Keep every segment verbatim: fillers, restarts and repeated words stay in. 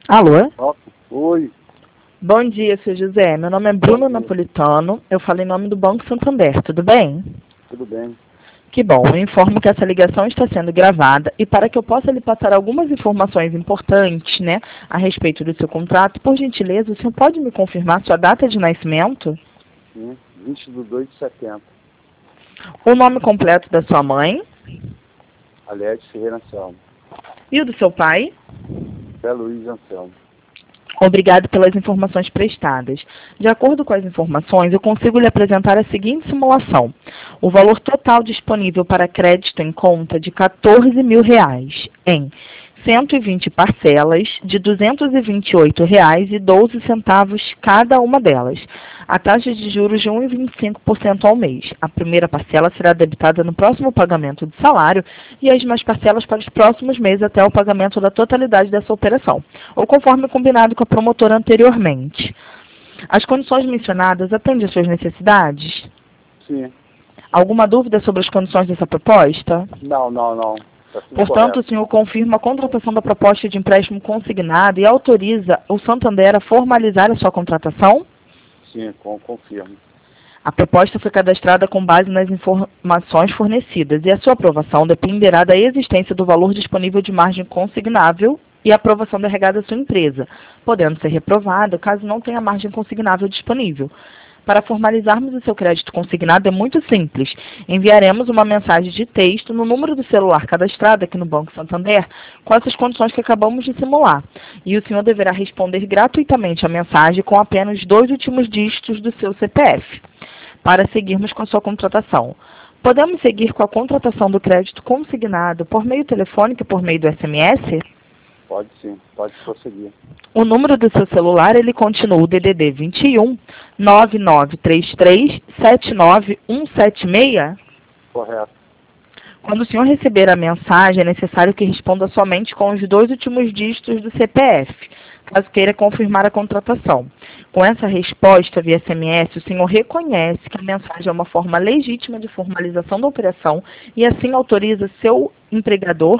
Alô? Ó, oi, Bom dia, seu José. Meu nome é bom Bruno dia, Napolitano. Eu falo em nome do Banco Santander. Tudo bem? tudo bem? Que bom. Eu informo que essa ligação está sendo gravada e para que eu possa lhe passar algumas informações importantes, né, a respeito do seu contrato, por gentileza, o senhor pode me confirmar sua data de nascimento? Sim, vinte de dois de setembro, O nome completo da sua mãe Aliette Ferreira Anselmo, e o do seu pai? Zé Luiz Anselmo. Obrigado pelas informações prestadas. De acordo com as informações, eu consigo lhe apresentar a seguinte simulação. O valor total disponível para crédito em conta de quatorze mil reais em cento e vinte parcelas de duzentos e vinte e oito reais e doze centavos cada uma delas. A taxa de juros de um vírgula vinte e cinco por cento ao mês. A primeira parcela será debitada no próximo pagamento do salário e as demais parcelas para os próximos meses até o pagamento da totalidade dessa operação, ou conforme combinado com a promotora anteriormente. As condições mencionadas atendem às suas necessidades? Sim, Alguma dúvida sobre as condições dessa proposta? não, não, não, está tudo Portanto, correto. o senhor confirma a contratação da proposta de empréstimo consignado e autoriza o Santander a formalizar a sua contratação? Sim, com, confirmo. A proposta foi cadastrada com base nas informações fornecidas e a sua aprovação dependerá da existência do valor disponível de margem consignável e a aprovação da regada da sua empresa, podendo ser reprovada caso não tenha margem consignável disponível. Para formalizarmos o seu crédito consignado é muito simples. Enviaremos uma mensagem de texto no número do celular cadastrado aqui no Banco Santander com essas condições que acabamos de simular. E o senhor deverá responder gratuitamente a mensagem com apenas dois últimos dígitos do seu C P F, para seguirmos com a sua contratação. Podemos seguir com a contratação do crédito consignado por meio telefônico e por meio do S M S? Pode sim, pode prosseguir. O número do seu celular, ele continua o D D D vinte e um, nove nove três três, sete nove um sete seis? Correto, Quando o senhor receber a mensagem, é necessário que responda somente com os dois últimos dígitos do C P F, caso queira confirmar a contratação. Com essa resposta via S M S, o senhor reconhece que a mensagem é uma forma legítima de formalização da operação e assim autoriza seu empregador,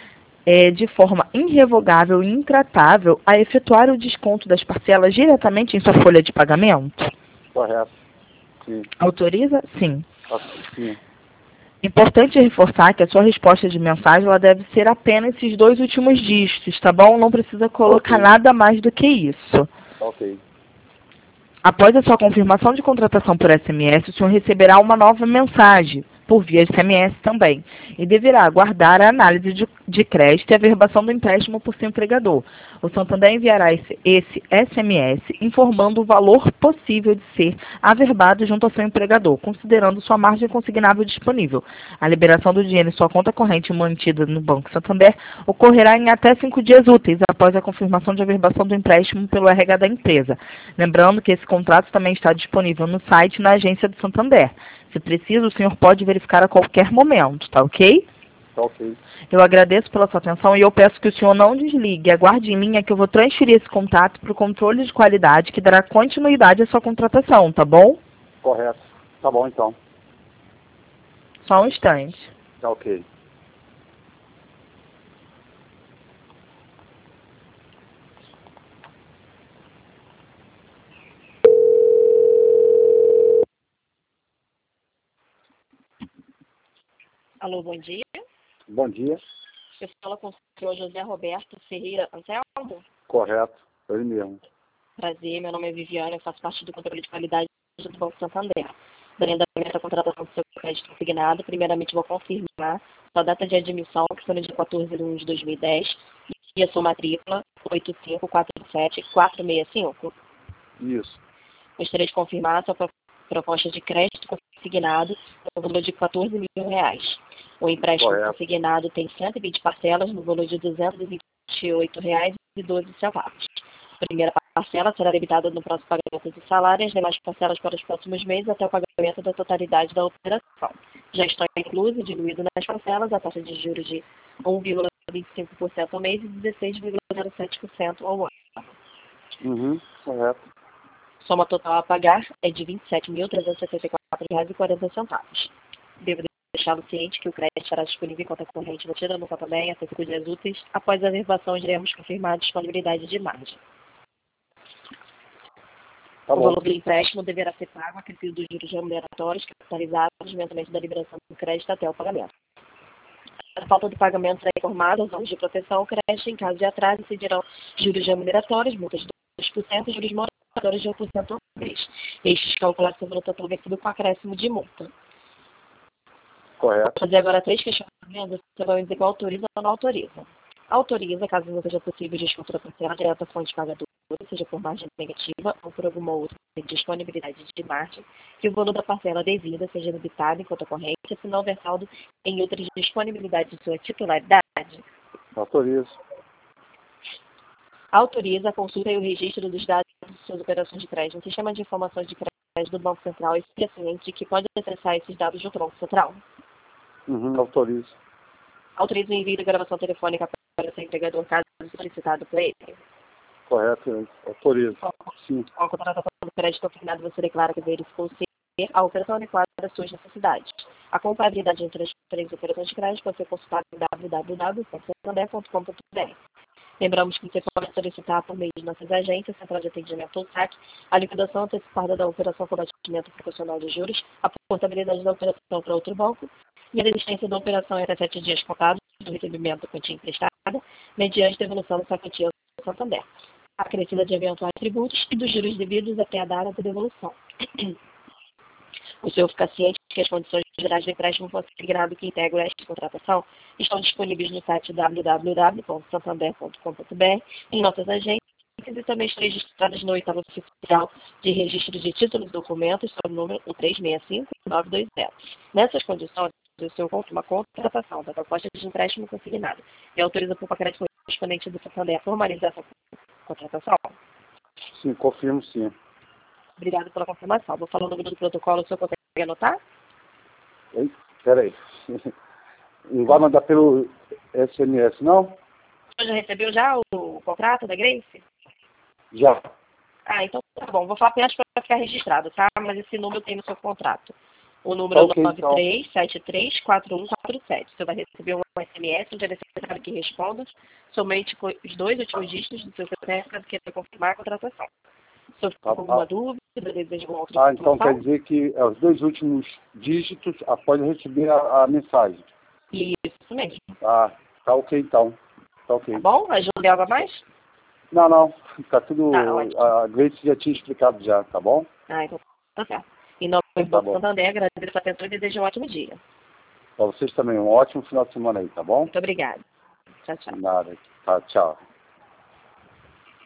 é, de forma irrevogável e intratável, a efetuar o desconto das parcelas diretamente em sua folha de pagamento? correto, sim, Autoriza? Sim. ok, sim, Importante reforçar que a sua resposta de mensagem ela deve ser apenas esses dois últimos dígitos, tá bom? Não precisa colocar ok, nada mais do que isso. ok, Após a sua confirmação de contratação por S M S, o senhor receberá uma nova mensagem, por via S M S também, e deverá aguardar a análise de, de crédito e a averbação do empréstimo por seu empregador. O Santander enviará esse, esse S M S informando o valor possível de ser averbado junto ao seu empregador, considerando sua margem consignável disponível. A liberação do dinheiro em sua conta corrente mantida no Banco Santander ocorrerá em até cinco dias úteis após a confirmação de averbação do empréstimo pelo R H da empresa. Lembrando que esse contrato também está disponível no site e na agência do Santander. Se preciso, o senhor pode verificar a qualquer momento, tá ok? tá ok, Eu agradeço pela sua atenção e eu peço que o senhor não desligue. Aguarde em linha que eu vou transferir esse contato para o controle de qualidade que dará continuidade à sua contratação, tá bom? correto, tá bom então, Só um instante. tá ok. Alô, bom dia. Bom dia, Eu falo com o senhor José Roberto Ferreira Anselmo. correto, ele mesmo. Prazer, meu nome é Viviane, eu faço parte do controle de qualidade do Banco Santander. Dando andamento à contratação do seu crédito consignado, primeiramente vou confirmar sua data de admissão, que foi no dia quatorze de junho de dois mil e dez, e a sua matrícula oito cinco quatro sete quatro seis cinco. Isso, Gostaria de confirmar a sua pro- proposta de crédito consignado no valor de quatorze mil reais. O empréstimo correto, consignado tem cento e vinte parcelas no valor de duzentos e vinte e oito reais e doze centavos. A primeira parcela será debitada no próximo pagamento do salário e as demais parcelas para os próximos meses até o pagamento da totalidade da operação. Já está incluso e diluído nas parcelas a taxa de juros de um vírgula vinte e cinco por cento ao mês e dezesseis vírgula zero sete por cento ao ano. uhum, correto, Soma total a pagar é de vinte e sete mil trezentos e setenta e quatro reais e quarenta centavos. Devo deixar deixá-lo ciente que o crédito estará disponível em conta corrente mantida no Santander até cinco dias úteis. Após a verbação, iremos confirmar a disponibilidade de margem. Tá O bom. valor do empréstimo deverá ser pago a critério dos juros remuneratórios capitalizados mensalmente da liberação do crédito até o pagamento. A falta de pagamento será informada aos órgãos de proteção ao crédito. Em caso de atraso, incidirão juros remuneratórios, multas de dois por cento e juros moratórios de um por cento ao mês. Estes calculados sobre o total vencido com acréscimo de multa. Correto. Vou fazer agora três questionamentos. Você vai me dizer qual autoriza ou não autoriza. Autoriza, caso não seja possível o desconto da parcela direta à fonte pagadora, seja por margem negativa ou por alguma outra disponibilidade de margem, que o valor da parcela devida seja debitado em conta corrente, se não houver saldo em outras disponibilidades de sua titularidade. Autorizo. Autoriza a consulta e o registro dos dados de suas operações de crédito no sistema de informações de crédito do Banco Central e fica ciente de que pode acessar esses dados junto ao Banco Central. Uhum, autorizo. Autoriza o envio da gravação telefônica para o seu empregador caso solicitado por ele. Correto. Autorizo. Sim. Com a contratação do crédito consignado, você declara que verificou ser a operação adequada às suas necessidades. A comparabilidade entre as diferentes operações de crédito pode ser consultada em w w w ponto santander ponto com ponto b r. Lembramos que você pode solicitar por meio de nossas agências, Central de Atendimento ou S A C, a liquidação antecipada da operação com abatimento proporcional de juros, a portabilidade da operação para outro banco e a desistência da operação em até sete dias contados do recebimento da quantia emprestada, mediante devolução dessa quantia ao Santander, acrescida de eventuais tributos e dos juros devidos até a data da devolução. O senhor fica ciente que as condições gerais do empréstimo consignado que integram esta contratação estão disponíveis no site w w w ponto santander ponto com ponto b r, em nossas agências e também estão registradas no oitavo oficial de registro de títulos e documentos, sob o número um três seis cinco nove dois zero. Nessas condições, o senhor confirma a contratação da proposta de empréstimo consignado e autoriza para o crédito correspondente do Santander a formalizar essa contratação? Sim, confirmo sim. Obrigado pela confirmação. Vou falar o número do protocolo, o senhor consegue anotar? Ei, peraí. Não vai mandar pelo S M S, não? O senhor já recebeu já o contrato da Grace? Já. Ah, então tá bom. Vou falar apenas para ficar registrado, tá? Mas esse número tem no seu contrato. O número Ok, é nove três sete três quatro um quatro sete. Você vai receber um S M S onde é necessário que responda somente com os dois últimos dígitos do seu C P F, caso queira confirmar a contratação. Se eu ficou com alguma dúvida, deseja alguma outra Ah, então informação? quer dizer que é, os dois últimos dígitos após receber a, a mensagem. Isso mesmo. Ah, tá ok então. Tá ok. Tá bom? Ajuda algo a mais? Não, não. Tá tudo. Tá, ótimo. A Grace já tinha explicado já, tá bom? Ah, então tá certo. Em nome do Tá Banco bom. Santander, agradeço a atenção e desejo um ótimo dia. Pra vocês também, um ótimo final de semana aí, tá bom? Muito obrigada. Tchau, tchau. Nada. Tá, tchau.